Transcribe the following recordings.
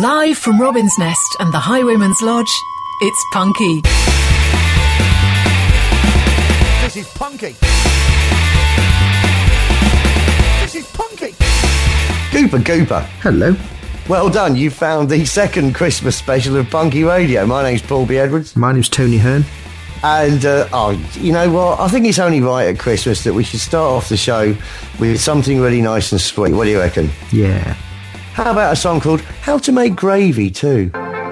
Live from Robin's Nest and the Highwayman's Lodge, it's Punky. This is Punky. This is Punky. Gooper. Hello. Well done, you found the second Christmas special of Punky Radio. My name's Paul B. Edwards. My name's Tony Hearn. And, you know what? I think it's only right at Christmas that we should start off the show with something really nice and sweet. What do you reckon? Yeah. How about a song called How to Make Gravy Too?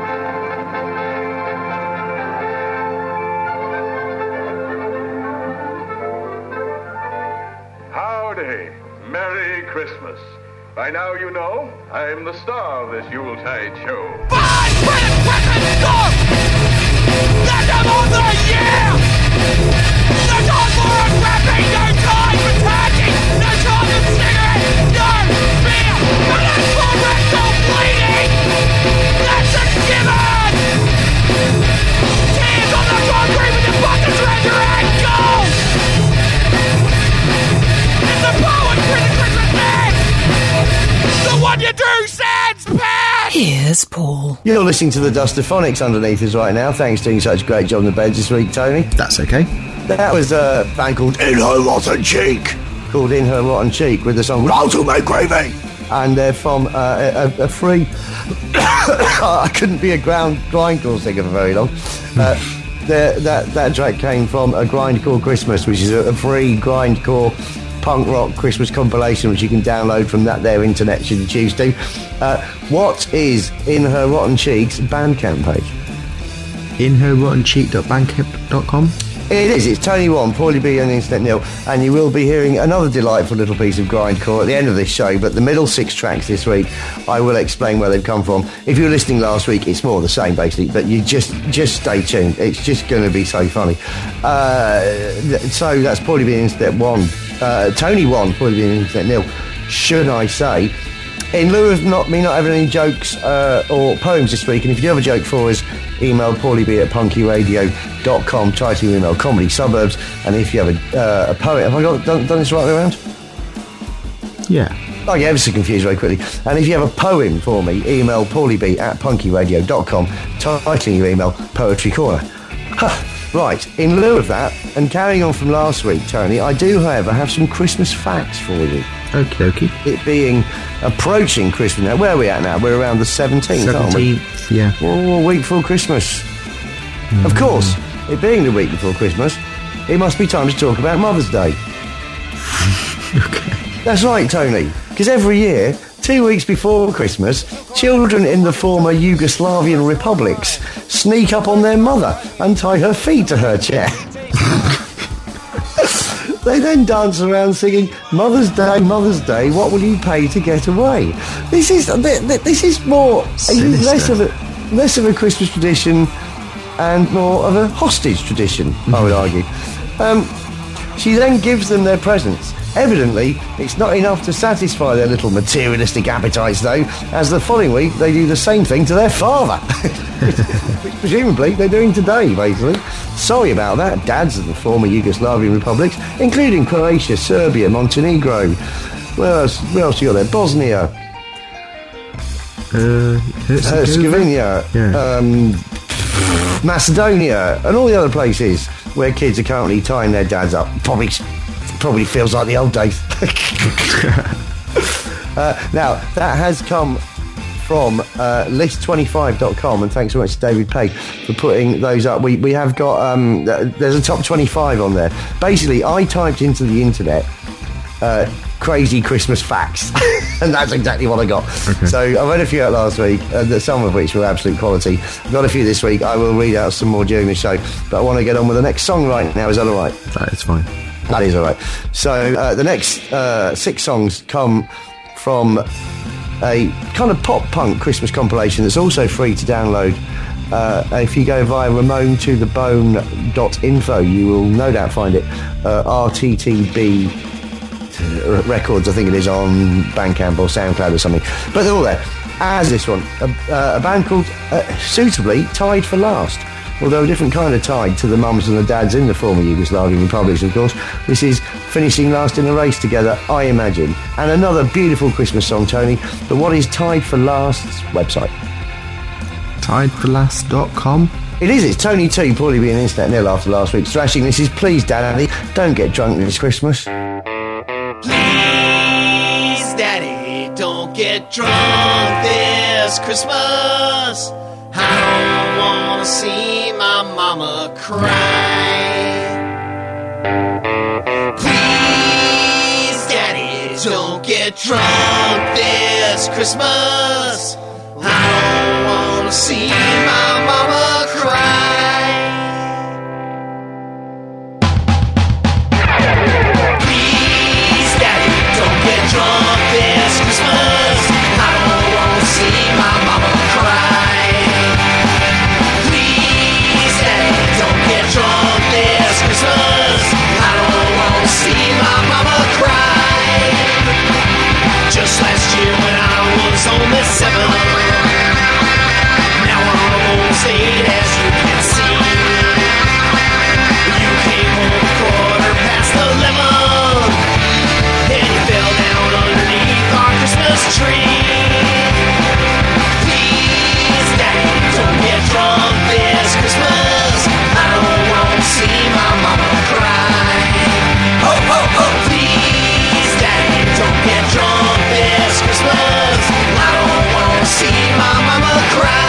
Howdy. Merry Christmas. By now you know I'm the star of this Yuletide show. Fine with Christmas stuff! Let them on the year! No time for unwrapping, no time for tagging, no time for cigarettes, no beer, no time for rectal bleeding! That's a given! Tears on the concrete with the buckets around your ankles! It's the poetry of Christmas Eve! The one you do sans pants! Here's Paul. You're listening to the Dustophonics underneath us right now. Thanks for doing such a great job on the beds this week, Tony. That's okay. That was a band called In Her Rotten Cheek. Called In Her Rotten Cheek with the song How to Make Gravy. And they're from a free... I couldn't be a grindcore singer for very long. That track came from a Grindcore Christmas, which is a free grindcore punk rock Christmas compilation which you can download from their internet should you choose to. What is In Her Rotten Cheek's Bandcamp page? inherrottencheek.bandcamp.com. It is. It's Tony One, Paulie B and Internet Nil, and you will be hearing another delightful little piece of grindcore at the end of this show, but the middle 6 tracks this week, I will explain where they've come from. If you were listening last week, it's more the same, basically, but you just stay tuned. It's just going to be so funny. So that's Paulie B and Internet One. Tony One, Paulie B and Internet Nil, should I say. In lieu of not having any jokes or poems this week, and if you do have a joke for us, email paulieb@punkyradio.com, title your email Comedy Suburbs, and if you have a poem, have I done this right way around? Yeah. I get ever so confused very quickly. And if you have a poem for me, email paulieb@punkyradio.com, title your email Poetry Corner. Right, in lieu of that, and carrying on from last week, Tony, I do, however, have some Christmas facts for you. Okie dokie. It being approaching Christmas now. Where are we at now? We're around the 17th, aren't we? 17th, yeah. Oh, a week before Christmas. Of course, it being the week before Christmas, it must be time to talk about Mother's Day. Okay. That's right, Tony. Because every year, 2 weeks before Christmas, children in the former Yugoslavian republics sneak up on their mother and tie her feet to her chair. They then dance around singing, Mother's Day, what will you pay to get away? This is more less of a Christmas tradition and more of a hostage tradition, I would argue. She then gives them their presents. Evidently, it's not enough to satisfy their little materialistic appetites, though, as the following week they do the same thing to their father. Which presumably they're doing today, basically. Sorry about that, dads of the former Yugoslavian republics, including Croatia, Serbia, Montenegro. Where else you got there? Bosnia. Herzegovina. Yeah. Macedonia, and all the other places where kids are currently tying their dads up. Probably feels like the old days. Now, that has come from list25.com, and thanks so much to David Pegg for putting those up. We have got, there's a top 25 on there. Basically, I typed into the internet crazy Christmas facts, and that's exactly what I got. Okay. So I read a few out last week, some of which were absolute quality. I've got a few this week. I will read out some more during the show, but I want to get on with the next song right now. Is that all right? That is fine. That is all right. So the next 6 songs come from a kind of pop-punk Christmas compilation that's also free to download. If you go via ramonetothebone.info, you will no doubt find it. RTTB Records, I think it is, on Bandcamp or SoundCloud or something. But they're all there. As this one, a band called, suitably, Tied for Last. Although a different kind of tied to the mums and the dads in the former Yugoslavian republics, of course. This is finishing last in a race together, I imagine. And another beautiful Christmas song, Tony. But what is Tied for Last's website? tiedforlast.com. It is. It's Tony T, probably being internet nil after last week's thrashing. This is Please Daddy, Don't Get Drunk This Christmas. Please, Daddy, don't get drunk this Christmas. I don't want to see my mama cry. Please, Daddy, don't get drunk this Christmas. I don't want to see my mama cry. Please, Daddy, don't get drunk this Christmas. I don't want to see my mama cry. Please, Daddy, don't get drunk this Christmas. I don't want to see my mama cry. Just last year when I was only 7, now I'm almost 8, as you can see. You came home a quarter past 11, and you fell down underneath our Christmas tree. Please, Daddy, don't get drunk this Christmas. I don't want to see my mama cry. Ho, ho, ho. Please, Daddy, don't get drunk this Christmas. I don't want to see my mama cry.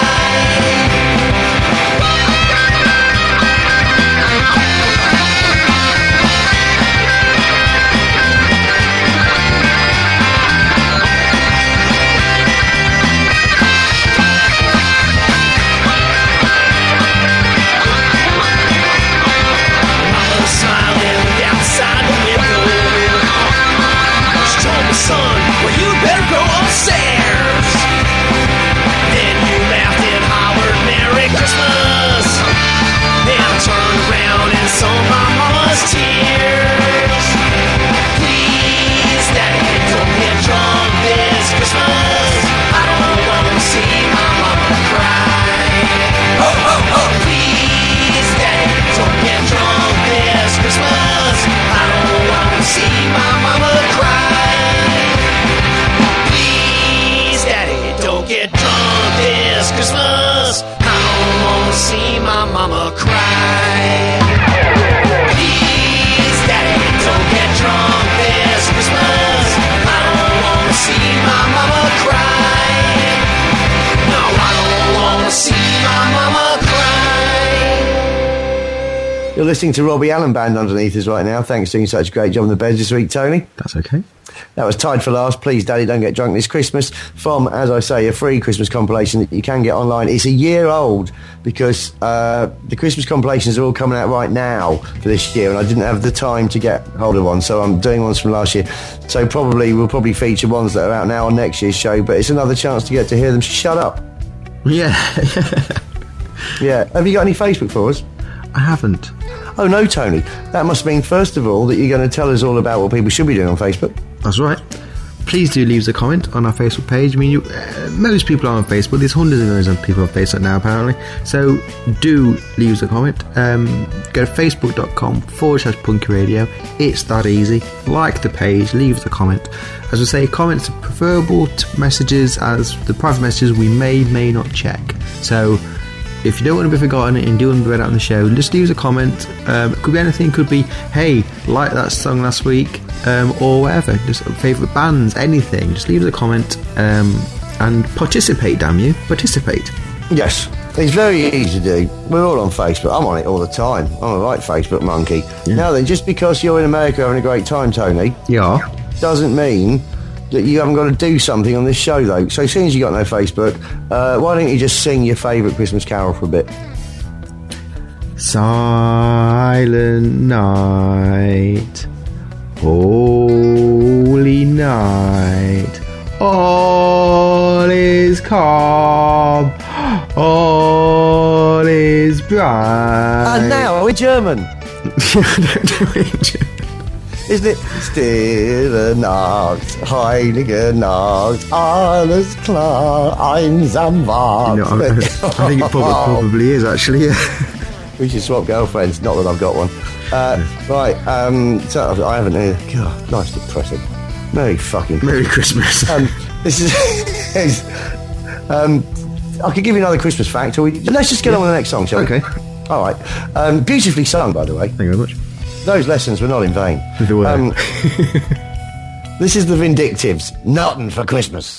Mama smiling outside the window. She told me, son, well, you better go upstairs. Then you laughed and hollered, Merry Christmas. Then I turned around and saw my mama's tears. Please, Daddy, don't get drunk this Christmas. I don't want to see my mama cry. Oh, oh, oh. Please, Daddy, don't get drunk this Christmas. I don't want to see my mama cry. Please, Daddy, don't get drunk this Christmas. I don't want to see my mama cry. Please, Daddy, don't get drunk this Christmas. I don't want to see my mama cry. No, I don't want to see my mama cry. You're listening to Robbie Allen Band underneath us right now. Thanks for doing such a great job on the beds this week, Tony. That's okay. That was Tied for Last, Please Daddy Don't Get Drunk This Christmas, from, as I say, a free Christmas compilation that you can get online. It's a year old because the Christmas compilations are all coming out right now for this year, and I didn't have the time to get hold of one, so I'm doing ones from last year. So we'll probably feature ones that are out now on next year's show, but it's another chance to get to hear them. Shut up. Yeah. Yeah. Have you got any Facebook for us? I haven't. Oh, no, Tony. That must mean, first of all, that you're going to tell us all about what people should be doing on Facebook. That's right. Please do leave us a comment on our Facebook page. I mean, most people are on Facebook. There's hundreds of millions of people on Facebook now, apparently. So do leave us a comment. Go to facebook.com/Punky Radio. It's that easy. Like the page, leave us a comment. As I say, comments are preferable to messages, as the private messages we may not check. So if you don't want to be forgotten and do want to be read out on the show, just leave us a comment. It could be anything. It could be, hey, like that song last week, or whatever. Just favourite bands, anything. Just leave us a comment and participate, damn you. Participate. Yes. It's very easy to do. We're all on Facebook. I'm on it all the time. I'm a right Facebook monkey. Yeah. Now then, just because you're in America having a great time, Tony, yeah, doesn't mean that you haven't got to do something on this show, though. So as soon as you got no Facebook, why don't you just sing your favourite Christmas carol for a bit? Silent night, holy night, all is calm, all is bright. And now we're German. Isn't it? Stille Nacht, heilige Nacht, alles klar, einsam wart. You know, I think it probably is, actually, yeah. We should swap girlfriends, not that I've got one. Right, so I haven't... God, nice depressing. Merry fucking Merry Christmas. This is... I could give you another Christmas fact. Let's just get on with the next song, shall we? Okay. All right. Beautifully sung, by the way. Thank you very much. Those lessons were not in vain. If they were. This is the Vindictives. Nothing for Christmas.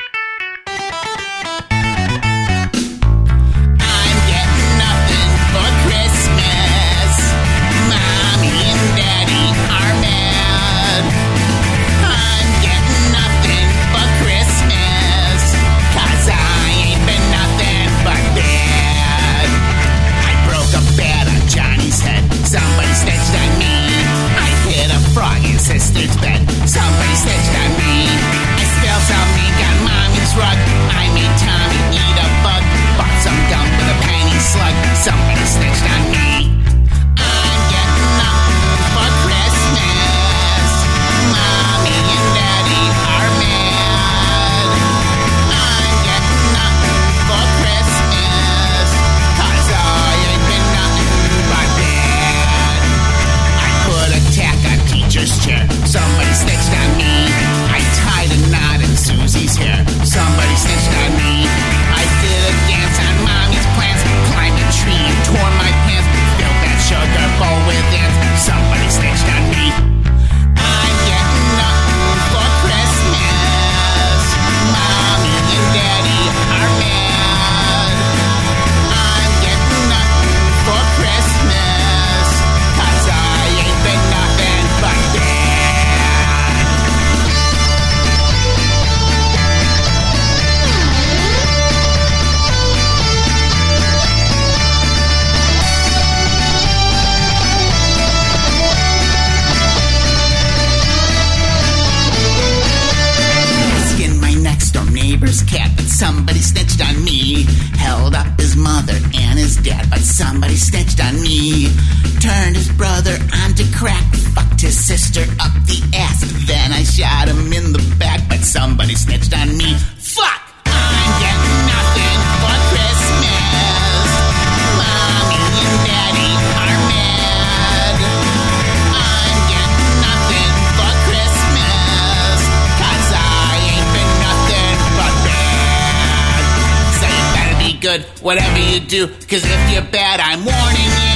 I'm getting nothing for Christmas. Mommy and Daddy are mad. I'm getting nothing for Christmas, 'cause I ain't been nothing but bad. I broke a bed on Johnny's head. Somebody snitched on me. I hit a frog in sister's bed. Somebody snitched on me. I spilled some ink on Mommy's rug. I made Tommy eat a bug. Bought some gum with a penny slug. Somebody snitched on me. I'm getting nothing for Christmas. Mommy and Daddy are mad. I'm getting nothing for Christmas, 'cause I ain't been nothing but bad. I put a tack on teacher's chair. Somebody snitched on me. I tied a knot in Susie's hair. Somebody snitched on me. I did a dance on Mommy's plants. Climbed a tree and tore my pants. Filled that sugar bowl with ants. Somebody snitched on me. I'm getting nothing for Christmas. Mommy and Daddy are mad. I'm getting nothing for Christmas, 'cause I ain't been nothing but bad. Skinned my next door neighbor's cat, but somebody snitched on me. Held up his mother and his dad, but somebody snitched on me. Turned his brother onto crack, fucked his sister up the ass. Then I shot him in the back, but somebody snitched on me. Fuck! I'm getting nothing for Christmas. Mommy and Daddy are mad. I'm getting nothing for Christmas, 'cause I ain't been nothing but bad. So you better be good, whatever you do, 'cause if you're bad, I'm warning you.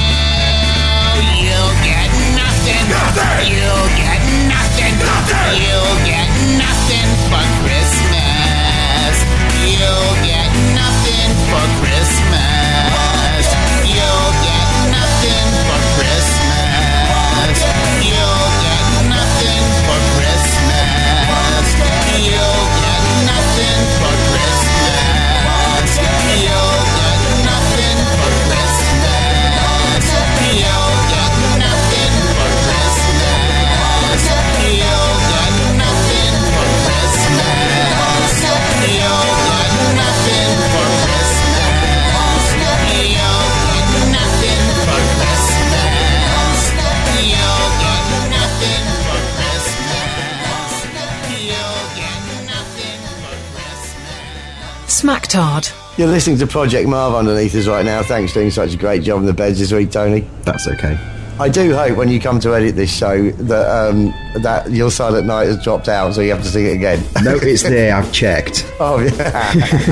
You'll get nothing. You'll get nothing. You'll get nothing for Christmas. You'll get nothing for Christmas. You'll get nothing for Christmas. You'll get nothing for Christmas. You'll get nothing for Christmas. You'll get nothing for Christmas. You'll get nothing for Christmas. You'll get nothing for Christmas. You'll get nothing for Christmas. You'll get nothing for Christmas. You'll get nothing for Christmas. You'll get nothing for Christmas. Smack-tard. You're listening to Project Marv underneath us right now. Thanks for doing such a great job in the beds this week, Tony. That's okay. I do hope when you come to edit this show that that Your Silent Night has dropped out, so you have to sing it again. No, it's there. I've checked. Oh, yeah.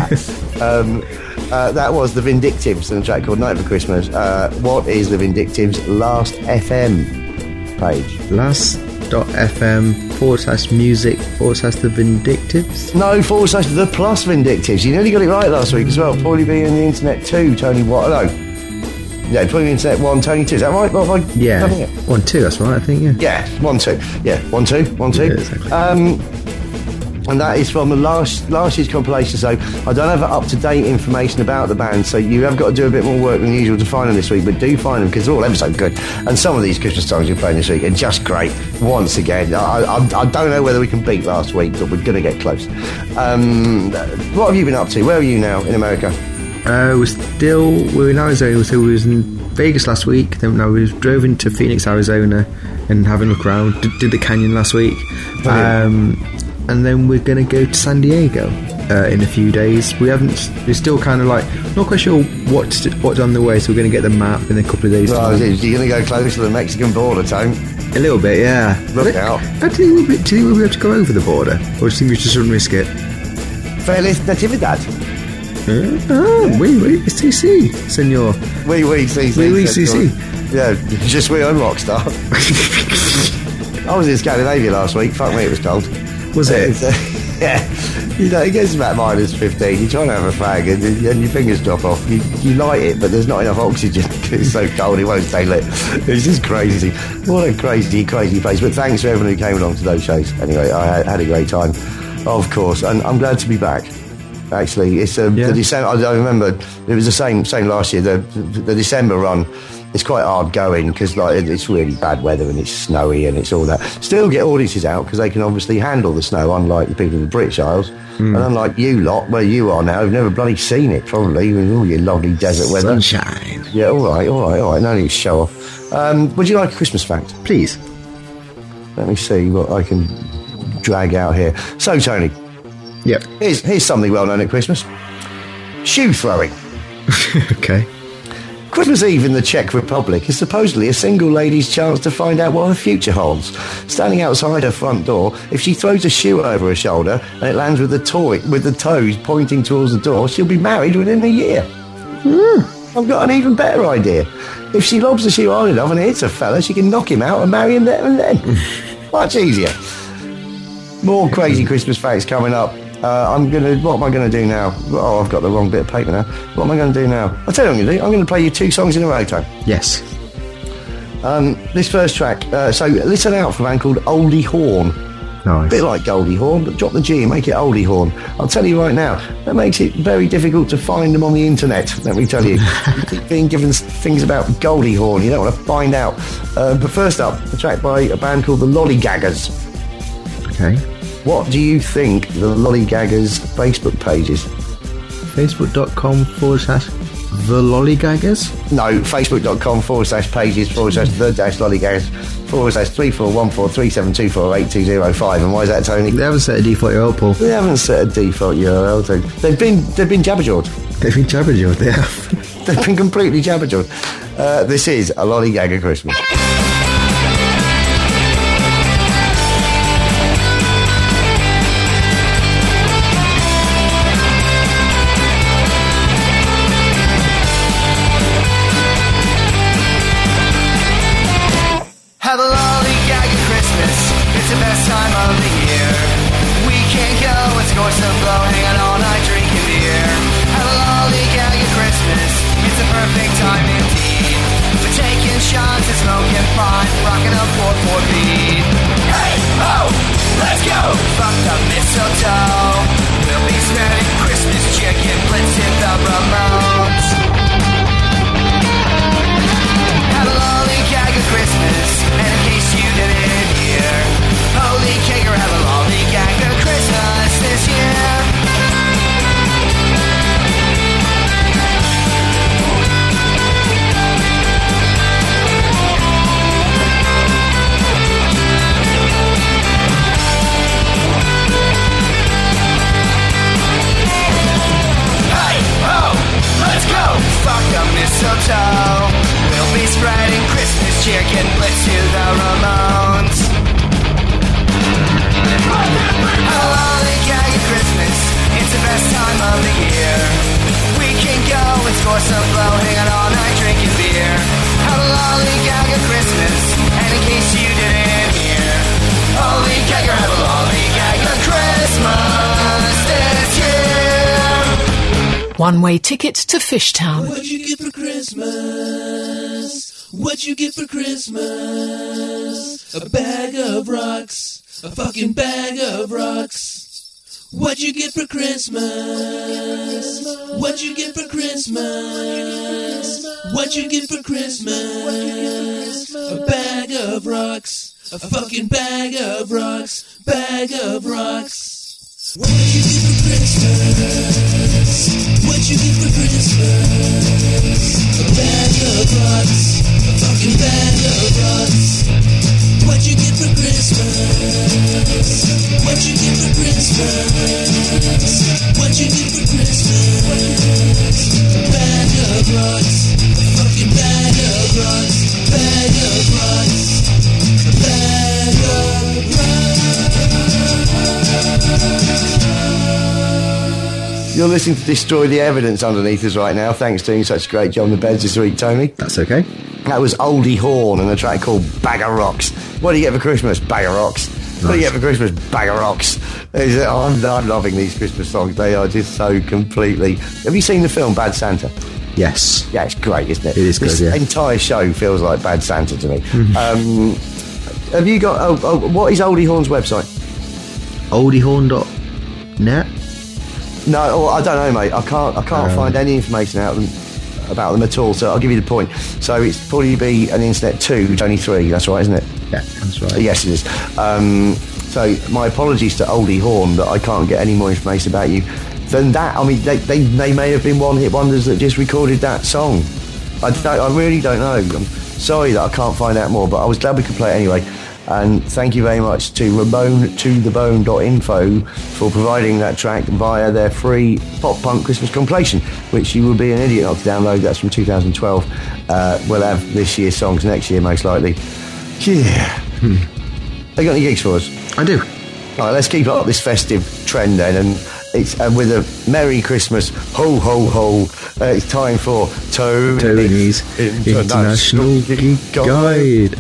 That was the Vindictives and a track called Night for Christmas. What is the Vindictives' Last FM page? Last.fm/music/the Vindictives. No, /the plus Vindictives. You nearly got it right last week as well. Probably be in the internet 2, Tony. What? No. Yeah, probably internet 1, Tony 2. Is that right? Well, Yeah. 1-2, that's right, I think, yeah. Yeah, 1-2. Yeah, 1-2, 1-2. Yeah, exactly. And that is from the last year's compilation, so I don't have up-to-date information about the band, so you have got to do a bit more work than usual to find them this week, but do find them, because they're all ever so good. And some of these Christmas songs you're playing this week are just great, once again. I don't know whether we can beat last week, but we're going to get close. What have you been up to? Where are you now in America? We're in Arizona, so we was in Vegas last week, then we drove into Phoenix, Arizona, and having a look around, did the canyon last week. And then we're going to go to San Diego in a few days. We're still kind of like not quite sure what's on the way, so we're going to get the map in a couple of days. Well, you're going to go close to the Mexican border, Tone. A little bit, yeah. Look out. Do you think we'll be able to go over the border, or do you think we should risk it? Feliz Natividad. Oui, CC, senor. Oui, CC. Oui, CC. Yeah, just we on Rockstar. I was in Scandinavia last week. Fuck me, it was cold. Was it? Yeah. You know, it gets about -15. You're trying to have a fag and your fingers drop off. You light it, but there's not enough oxygen because it's so cold it won't stay lit. It's just crazy. What a crazy place. But thanks to everyone who came along to those shows. Anyway, I had a great time, of course, and I'm glad to be back. Actually, it's the December. I remember it was the same last year. The December run. It's quite hard going because it's really bad weather and it's snowy and it's all that. Still get audiences out because they can obviously handle the snow, unlike the people in the British Isles. And unlike you lot, where you are now, who've never bloody seen it, probably, with all your lovely desert weather. Sunshine. Yeah, all right. No need to show off. Would you like a Christmas fact? Please. Let me see what I can drag out here. So, Tony. Yep. Here's something well known at Christmas. Shoe throwing. Okay. Christmas Eve in the Czech Republic is supposedly a single lady's chance to find out what her future holds. Standing outside her front door, if she throws a shoe over her shoulder and it lands with the toes pointing towards the door, she'll be married within a year. I've got an even better idea. If she lobs the shoe hard enough and it hits a fella, she can knock him out and marry him there and then. Much easier. More crazy Christmas facts coming up. What am I going to do now? Oh, I've got the wrong bit of paper now. What am I going to do now? I'll tell you what I'm going to do. I'm going to play you 2 songs in a row, Tone. Yes. This first track, so listen out for a band called Oldie Horn. Nice. A bit like Goldie Horn, but drop the G and make it Oldie Horn. I'll tell you right now, that makes it very difficult to find them on the internet, let me tell you. You keep being given things about Goldie Horn, you don't want to find out. But first up, a track by a band called the Lollygaggers. Okay. What do you think the Lollygaggers Facebook page is? Facebook.com/The Lollygaggers? No, Facebook.com/pages/the-Lollygaggers /3414372482082005. And why is that, Tony? They haven't set a default URL, Paul. They haven't set a default URL. They've been jabberjawed. They've been jabberjawed, they have. They've been completely jabberjawed. This is a Lollygagger Christmas. Have a lollygagger Christmas, it's the best time of the year. We can go and score some blow, hanging all night drinking beer. Have a lollygagger Christmas, it's a perfect time indeed for taking shots and smoking pot, rocking a 4/4 beat. Hey, ho, let's go! Fuck the mistletoe, we'll be smelling Christmas chicken, blitz in the Ramones. Have a lollygagger Christmas, and in case you didn't hear, Holy Kegger have a lollygagger Christmas this year. Hey, ho, let's go! Fuck the mistletoe, we'll be spreading Christmas chicken blitz to the Ramones. A lollygagger Christmas, it's the best time of the year. We can go and score some blow, hanging all night drinking beer. Have a lollygagger Christmas, and in case you didn't hear, Hollygagger have a lollygagger Christmas this year. One-way ticket to Fishtown. What'd you get for Christmas? What'd you get for Christmas? A bag of rocks. A fucking bag of rocks. What'd you get for Christmas? What'd you get for Christmas? What'd you get for Christmas? A bag of rocks. A fucking bag of rocks. Bag of rocks. What'd you get for Christmas? What'd you get for Christmas? A bag of rocks. A fucking bag of rocks. What'd you get for Christmas? What'd you get for Christmas? What'd you get for Christmas? A bag of rocks. A fucking bag of rocks. Bag of rocks. A bag of rocks. You're listening to Destroy the Evidence underneath us right now. Thanks for doing such a great job on the beds this week, Tony. That's okay. That was Oldie Horn and a track called Bag of Rocks. What do you get for Christmas? Bag of Rocks. What do you get for Christmas? Bag of Rocks. I'm loving these Christmas songs. They are just so completely... Have you seen the film Bad Santa? Yes. Yeah, it's great, isn't it? It is good, this yeah. entire show feels like Bad Santa to me. Have you got... what is Oldie Horn's website? Oldiehorn.net? No, I don't know, mate. I can't find any information about them at all, so I'll give you the point. So it's probably be an internet 2, which only 3, that's right, isn't it? Yeah, that's right. Yes, it is. So my apologies to Oldie Horn that I can't get any more information about you than that. I mean, they may have been one-hit wonders that just recorded that song. I really don't know. I'm sorry that I can't find out more, but I was glad we could play it anyway. And thank you very much to RamoneToTheBone.info for providing that track via their free pop punk Christmas compilation, which you will be an idiot not to download. That's from 2012. We'll have this year's songs next year, most likely. Yeah. They got any gigs for us? I do. All right, let's keep up this festive trend then, and it's with a Merry Christmas, ho ho ho. It's time for Tony's International Geek Guide.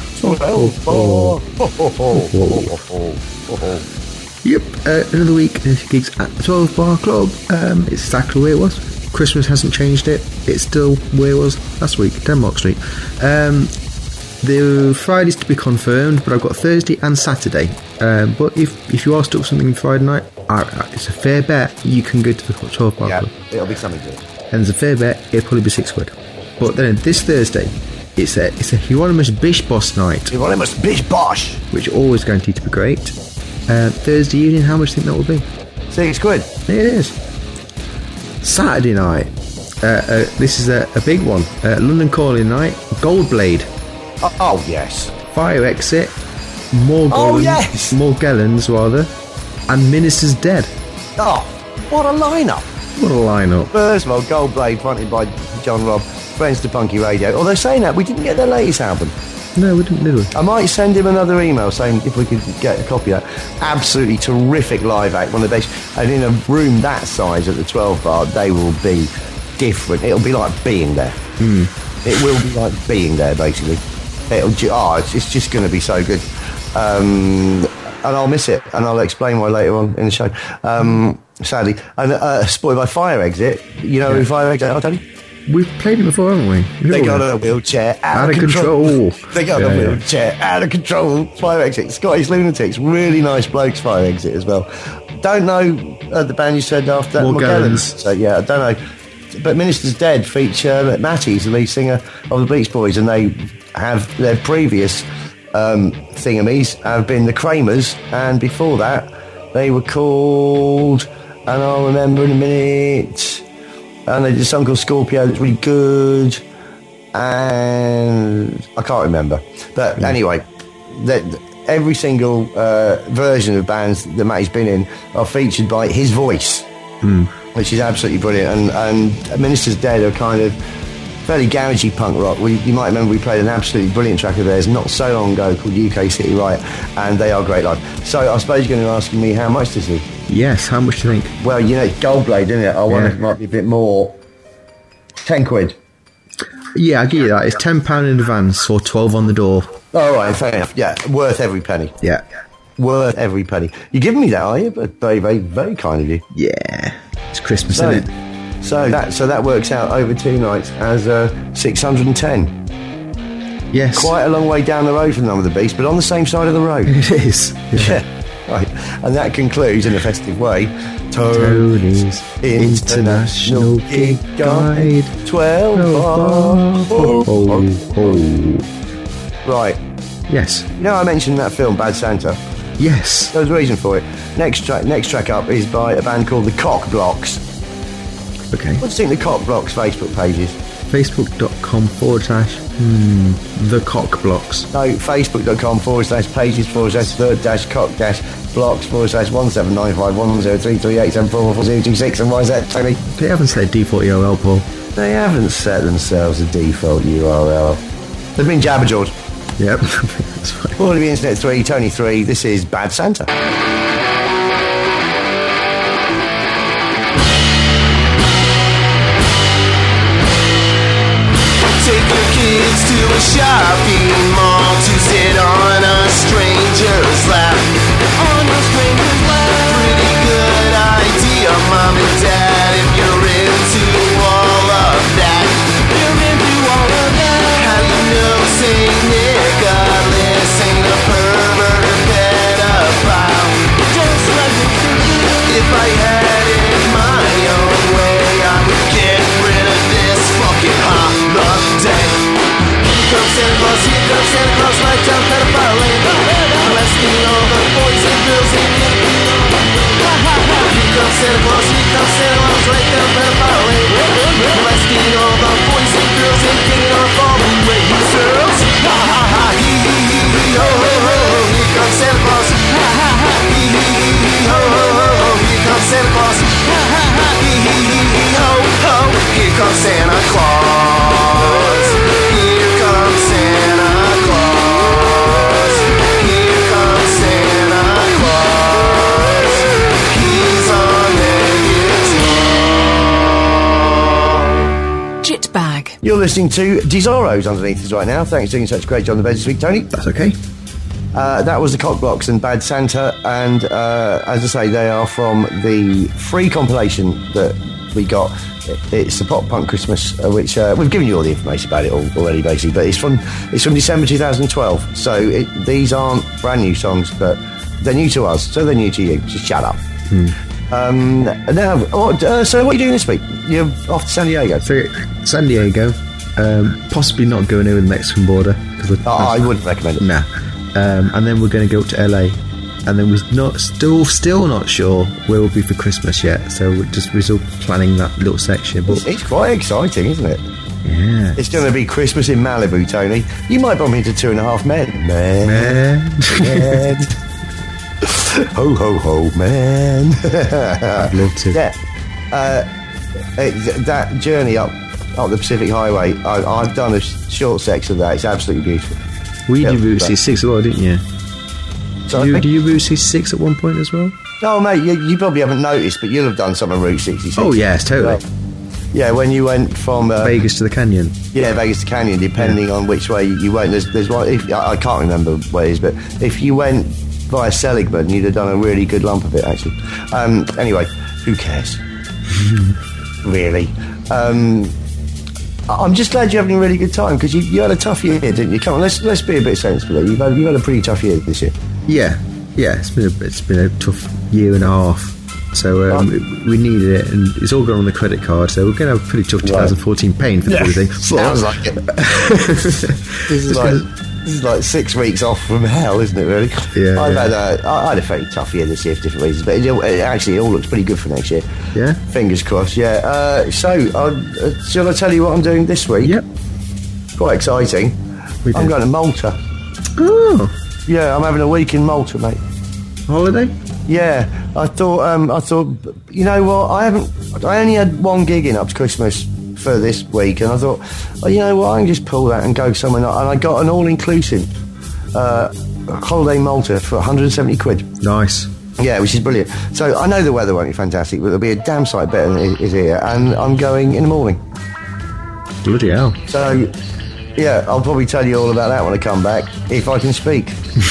Yep, another week of gigs at the 12 Bar Club. It's exactly where it was. Christmas hasn't changed it. It's still where it was last week, Denmark Street. The Friday's to be confirmed, but I've got Thursday and Saturday. But if you are stuck with something Friday night, it's a fair bet you can go to the 12 Bar Club. It'll be something good. And there's a fair bet it'll probably be £6. But then this Thursday, it's a Hieronymus Bish Boss night. Hieronymus Bish Bosh, which is always guaranteed to be great. Thursday evening, how much do you think that will be? £6. It is. Saturday night, this is a big one. London Calling night, Goldblade. Oh yes. Fire Exit, more Gellens rather, and Minister's Dead. Oh, what a lineup! What a lineup! First of all, Goldblade, fronted by John Robb, friends to Punky Radio. Although saying that, we didn't get their latest album. No, we didn't, did we? I might send him another email saying if we could get a copy of that. Absolutely terrific live act, one of the best. And in a room that size at the 12 Bar, they will be different. It'll be like being there. It will be like being there, basically. It's just going to be so good. And I'll miss it, and I'll explain why later on in the show. Sadly. And Spoiled by Fire Exit. You know who Fire Exit are, Tony? We've played it before, haven't we? They got a wheelchair out of control. They got a wheelchair out of control. Fire Exit. Scottish Lunatics. Really nice blokes, Fire Exit as well. Don't know the band you said after that. More Gellens. So, yeah, I don't know. But Minister's Dead feature Matty's the lead singer of the Beach Boys, and they have their previous thingamies have been the Kramers, and before that they were called, and I'll remember in a minute, and they did a song called Scorpio that's really good, and I can't remember, but anyway, every single version of bands that Matty's been in are featured by his voice, which is absolutely brilliant, and Minister's Dead are kind of fairly garagey punk rock. You might remember we played an absolutely brilliant track of theirs not so long ago called UK City Riot, and they are great live. So I suppose you're going to ask me how much this is. Yes, how much do you think? Well, you know, it's Goldblade, isn't it? I wonder if it might be a bit more. £10. Yeah, I'll give you that. It's £10 in advance or 12 on the door. All right, fair enough. Yeah, worth every penny. Yeah. Worth every penny. You're giving me that, are you? But very, very, very kind of you. Yeah. It's Christmas, isn't it? So that works out over 2 nights as 610. Yes. Quite a long way down the road from Number the Beast, but on the same side of the road. It is. Yeah. Right. And that concludes, in a festive way, Tony's International Geek Guide 12 Bar. Right. Yes. You know I mentioned that film, Bad Santa? Yes. There's a reason for it. Next track up is by a band called the Cock Blocks. Okay. What do you think the Cock Blocks Facebook page is? Facebook.com/the Cock Blocks. No, Facebook.com/pages/third-cock-blocks/17951103387444026. And why is that, Tony? They haven't said default URL, Paul. They haven't set themselves a default URL. They've been jabberjawed. Yep. That's fine. All of the Internet 3, Tony 3, this is Bad Santa. kids to a shopping mall to sit on a stranger's lap. On a stranger's lap. Pretty good idea, Mom and Dad, if you're into all of that. You're into all of that. How you know St. Nicholas ain't a pervert or pedophile? Just like it could be. If I had it my own way, I would get rid of this fucking holiday. Here comes Santa Claus, like John Pedophile lane. Molesting all the boys and girls in Here comes Santa Claus, like John Pedophile lane. Molesting all the boys and girls and killing off all the razors. Ha ha ha, hee hee hee hee ho ho ho. Here comes Santa Claus. Ha ha ha, hee hee hee hee ho ho ho. Here comes Santa Claus. Ha ha ha, hee hee hee hee ho ho. Here comes Santa Claus. Here comes Santa Claus. Here comes Santa Claus. He's on the guitar. Jitbag. You're listening to Desoros underneath us right now. Thanks for doing such a great job on the bed this week, Tony. That's okay. That was the Cockblocks and Bad Santa, and as I say, they are from the free compilation that we got. It's the Pop Punk Christmas, which we've given you all the information about it already, basically. But it's from December 2012, so these aren't brand new songs, but they're new to us, so they're new to you. Just shut up. Now, so what are you doing this week? You're off to San Diego. So, San Diego, possibly not going over the Mexican border. I wouldn't recommend it. Nah. And then we're going to go to LA, and then we're still not sure where we'll be for Christmas yet. So we're still planning that little section. But it's quite exciting, isn't it? Yeah. It's going to be Christmas in Malibu, Tony. You might bump into 2.5 men. Man. Ho, ho, ho, man. I'd love to. Yeah. That journey up the Pacific Highway, I've done a short section of that. It's absolutely beautiful. Well, you did Route 66 as well, didn't you? Do you Route 66 at one point as well? No, mate, you probably haven't noticed, but you'll have done some of Route 66. Oh, yes, totally. Yeah, when you went from Vegas to the Canyon. Yeah, Vegas to Canyon, depending on which way you went. There's one. I can't remember where it is, but if you went via Seligman, you'd have done a really good lump of it, actually. Anyway, who cares? Really. I'm just glad you're having a really good time, because you had a tough year, didn't you? Come on, let's be a bit sensible. You've had a pretty tough year this year. Yeah, it's been a tough year and a half. So we needed it, and it's all gone on the credit card. So we're going to have a pretty tough 2014 paying for everything. Sounds like it. This is like 6 weeks off from hell, isn't it? Really? Yeah. I had a very tough year this year for different reasons, but it all looks pretty good for next year. Yeah. Fingers crossed. Yeah. Shall I tell you what I'm doing this week? Yep. Quite exciting. I'm going to Malta. Oh. Yeah, I'm having a week in Malta, mate. Holiday? Yeah, I thought, you know what? I only had one gig in up to Christmas for this week, and I thought, you know what? I can just pull that and go somewhere. And I got an all-inclusive holiday in Malta for 170 quid. Nice. Yeah, which is brilliant. So I know the weather won't be fantastic, but it'll be a damn sight better than it is here. And I'm going in the morning. Bloody hell. So, yeah, I'll probably tell you all about that when I come back, if I can speak.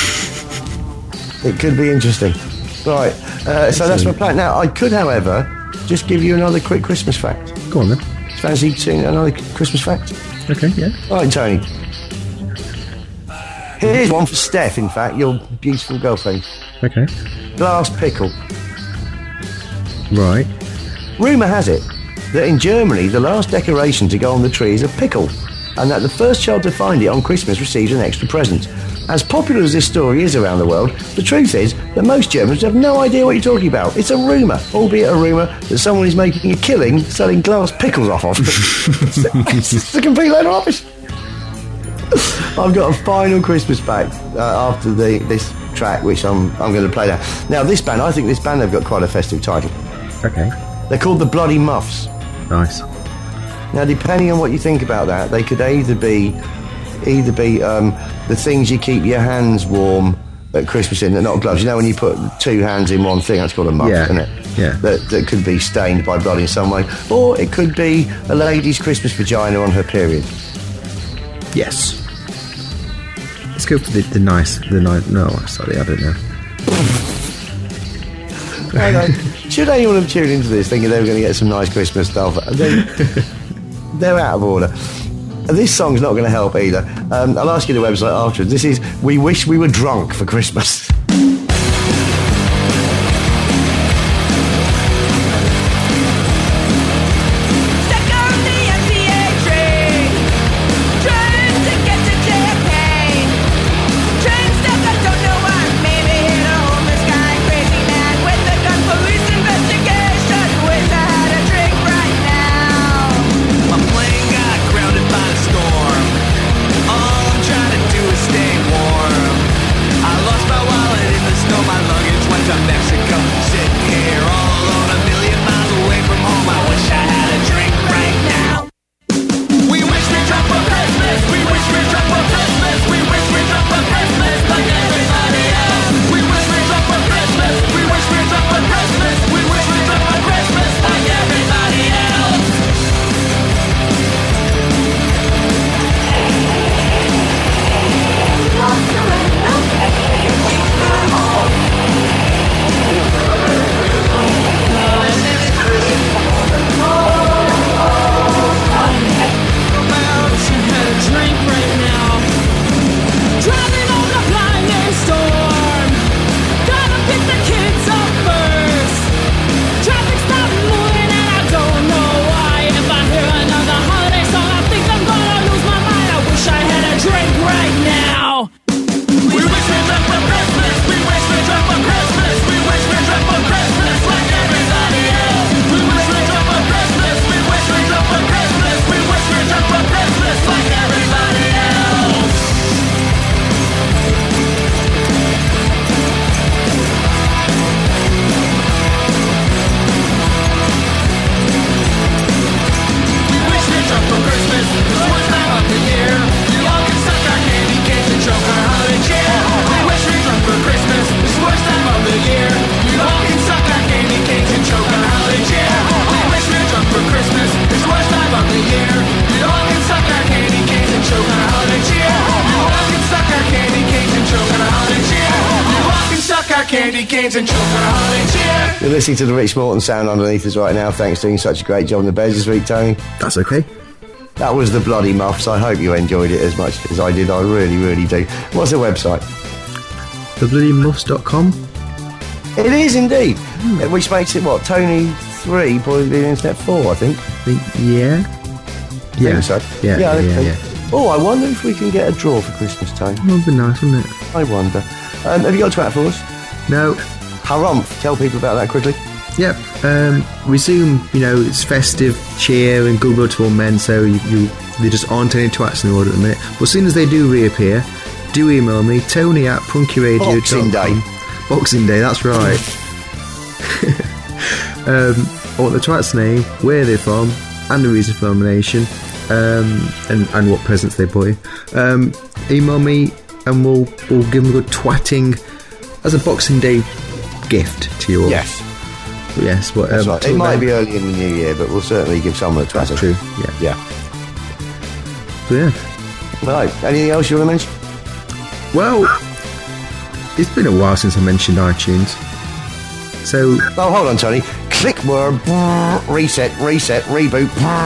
It could be interesting. Right, so that's my plan. Now, I could, however, just give you another quick Christmas fact. Go on then. Fancy seeing another Christmas fact? Okay, yeah. All right, Tony. Here's one for Steph, in fact, your beautiful girlfriend. Okay. Glass pickle. Right. Rumour has it that in Germany, the last decoration to go on the tree is a pickle, and that the first child to find it on Christmas receives an extra present. As popular as this story is around the world, the truth is that most Germans have no idea what you're talking about. It's a rumour, albeit a rumour that someone is making a killing selling glass pickles off of. It's a complete load of rubbish. I've got a final Christmas fact after this track, which I'm going to play now. Now, I think this band have got quite a festive title. Okay. They're called the Bloody Muffs. Nice. Now, depending on what you think about that, they could either be the things you keep your hands warm at Christmas in, they're not gloves. You know when you put two hands in one thing, that's called a muff, isn't it? Yeah. That could be stained by blood in some way. Or it could be a lady's Christmas vagina on her period. Yes. Let's go for the nice. No, sorry, I don't know. Hang on. Should anyone have tuned into this thinking they were going to get some nice Christmas stuff? They're out of order. This song's not going to help either. I'll ask you the website afterwards. This is We Wish We Were Drunk for Christmas. Candy canes and choke on a holiday cheer. You're listening to the Rich Morton sound underneath us right now. Thanks for doing such a great job on the beds this week, Tony. That's okay. That was the Bloody Muffs. I hope you enjoyed it as much as I did. I really, really do. What's the website? TheBloodyMuffs.com. It is indeed. Which makes it what? Tony 3, probably the Internet 4, I think. Yeah. I think so. Yeah. Oh, I wonder if we can get a draw for Christmas, Tony. That would be nice, wouldn't it? I wonder. Have you got a twat for us? No. Harumph. Tell people about that quickly. Yep. Resume, it's festive cheer and goodwill to all men, so there just aren't any twats in the world at the minute. But as soon as they do reappear, do email me, Tony@punkyradio.com. Boxing Day. Boxing Day, that's right. I want the twat's name, where they're from, and the reason for nomination, and what presents they bought you. Email me, and we'll give them a good twatting as a Boxing Day gift to you all. Yes. Yes, but that's right. It might be early in the new year, but we'll certainly give someone a twat. That's true. Yeah. So yeah. Right. Anything else you want to mention? Well, it's been a while since I mentioned iTunes. So. Oh, hold on, Tony. Click word. Reset. Reboot.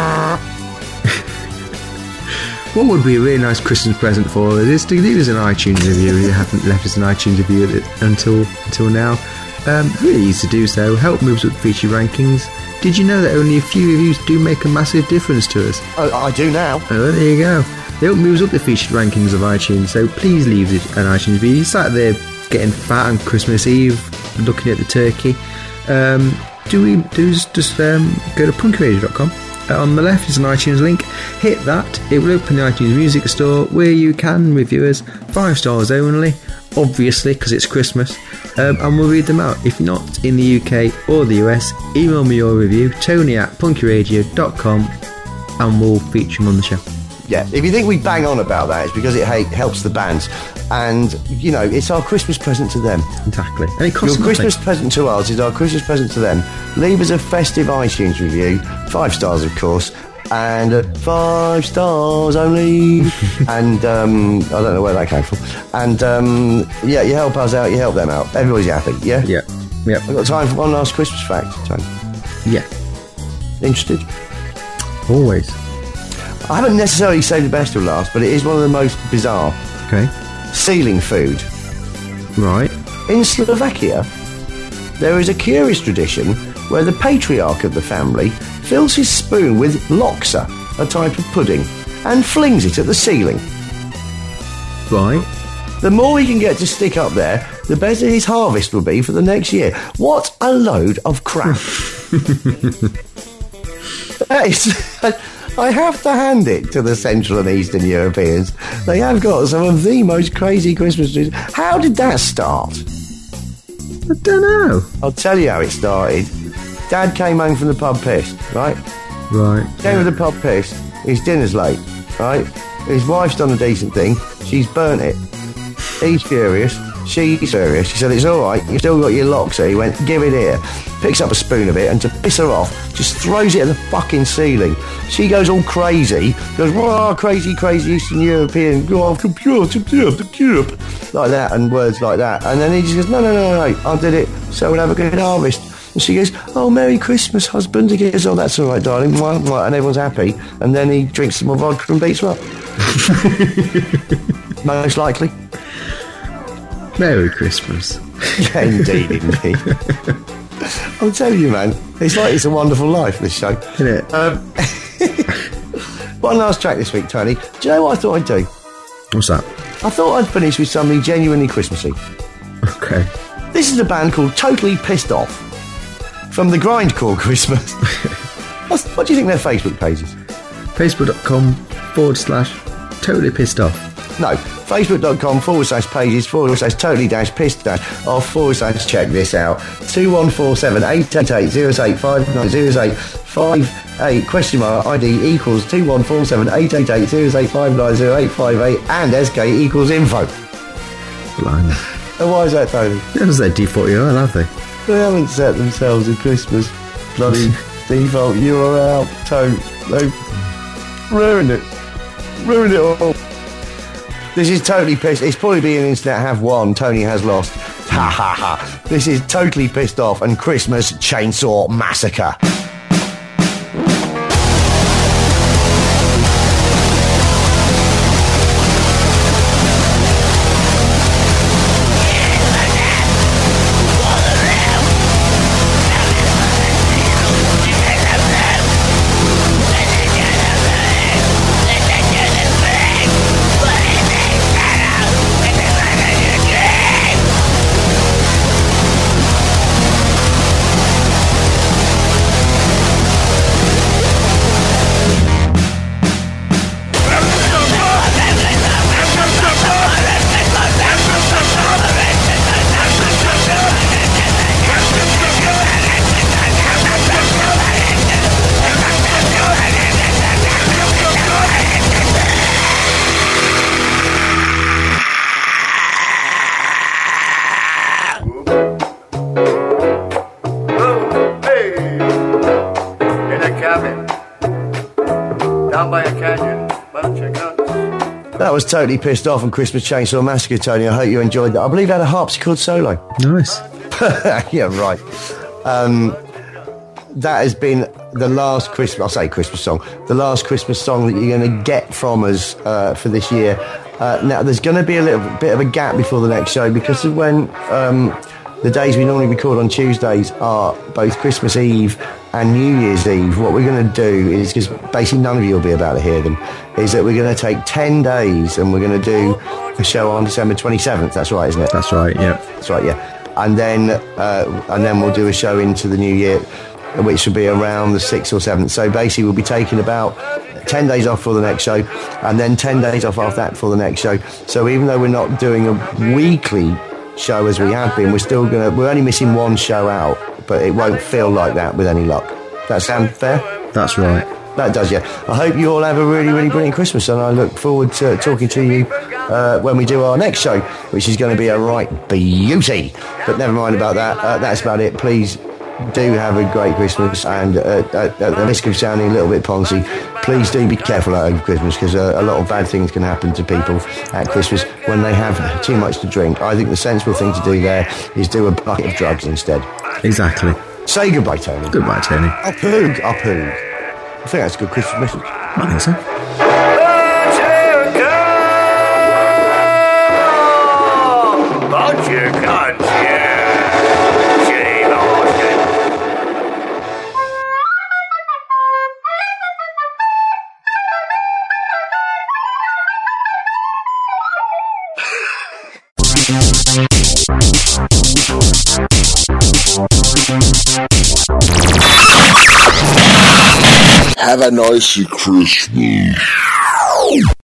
What would be a really nice Christmas present for us is to leave us an iTunes review if you haven't left us an iTunes review until now. Really easy to do so. Help moves up the feature rankings. Did you know that only a few reviews do make a massive difference to us? Oh, I do now. Oh, there you go. They help moves up the featured rankings of iTunes, so please leave an iTunes review. You sat there getting fat on Christmas Eve, looking at the turkey. Just go to punkyradio.com. On the left is an iTunes link. Hit that. It will open the iTunes Music Store where you can review us 5 stars only, obviously, because it's Christmas, and we'll read them out. If you're not in the UK or the US, email me your review, Tony@punkyradio.com, and we'll feature them on the show. Yeah, if you think we bang on about that, it's because it helps the bands. And, it's our Christmas present to them. Exactly. And it costs Your Christmas present to us is our Christmas present to them. Leave us a festive iTunes review, 5 stars, of course, and 5 stars only. And I don't know where that came from. And yeah, you help us out, you help them out. Everybody's happy, yeah? Yeah. I've got time for one last Christmas fact, Tony. Yeah. Interested? Always. I haven't necessarily saved the best till last, but it is one of the most bizarre. Okay. Sealing food. Right. In Slovakia, there is a curious tradition where the patriarch of the family fills his spoon with loksa, a type of pudding, and flings it at the ceiling. Right. The more he can get to stick up there, the better his harvest will be for the next year. What a load of crap. That is... I have to hand it to the Central and Eastern Europeans. They have got some of the most crazy Christmas trees. How did that start? I don't know. I'll tell you how it started. Dad came home from the pub pissed, right? Right. Came with the pub pissed. His dinner's late, right? His wife's done a decent thing. She's burnt it. He's furious. She's furious. She said, it's all right. You've still got your loksa. He went, give it here. Picks up a spoon of it and to piss her off, just throws it at the fucking ceiling. She goes all crazy. Goes, oh, crazy Eastern European. Oh, computer, Europe. Like that and words like that. And then he just goes, no, I did it so we'll have a good harvest. And she goes, oh, Merry Christmas, husband. He goes, oh, that's all right, darling. And everyone's happy. And then he drinks some more vodka and beats her up. Most likely. Merry Christmas. Yeah, indeed. I'm telling you, man, it's like It's a Wonderful Life, this show. Isn't it? One last track this week, Tony. Do you know what I thought I'd do? What's that? I thought I'd finish with something genuinely Christmassy. Okay. This is a band called Totally Pissed Off from the Grindcore Christmas. What do you think their Facebook page is? Facebook.com/totally pissed off. No, facebook.com/pages/totally-pissed-off/ check this out. 2147-888-085908558 !ID equals 2147-888-085908558 and SK equals info. Blimey. And why is that, Tony? They haven't said default URL, have they? They haven't set themselves a Christmas bloody default URL, Tony. They've ruined it. Ruined it all. This is Totally Pissed. It's probably been Internet have won, Tony has lost. Ha ha ha. This is Totally Pissed Off and Christmas Chainsaw Massacre. That was Totally Pissed Off and Christmas Chainsaw Massacre, Tony. I hope you enjoyed that. I believe it had a harpsichord solo. Nice. Yeah, right. That has been the last Christmas song, the last Christmas song that you're going to get from us for this year. Now, there's going to be a little bit of a gap before the next show because of when the days we normally record on Tuesdays are both Christmas Eve and New Year's Eve. What we're going to do is, because basically none of you will be about to hear them, is that we're going to take 10 days and we're going to do a show on December 27th. That's right, isn't it? That's right, yeah. That's right, yeah. And then we'll do a show into the new year, which will be around the 6th or 7th. So basically we'll be taking about 10 days off for the next show and then 10 days off after that for the next show. So even though we're not doing a weekly show as we have been, we're only missing one show out, but it won't feel like that with any luck. That sound fair? That's right. That does, yeah. I hope you all have a really, really brilliant Christmas, and I look forward to talking to you when we do our next show, which is going to be a right beauty. But never mind about that. That's about it. Please do have a great Christmas, and at the risk of sounding a little bit poncy, please do be careful over Christmas, because a lot of bad things can happen to people at Christmas when they have too much to drink. I think the sensible thing to do there is do a bucket of drugs instead. Exactly. Say goodbye, Tony. Goodbye, Tony. I'll poog. I think that's a good Christmas message. I think so. Have a nice Christmas.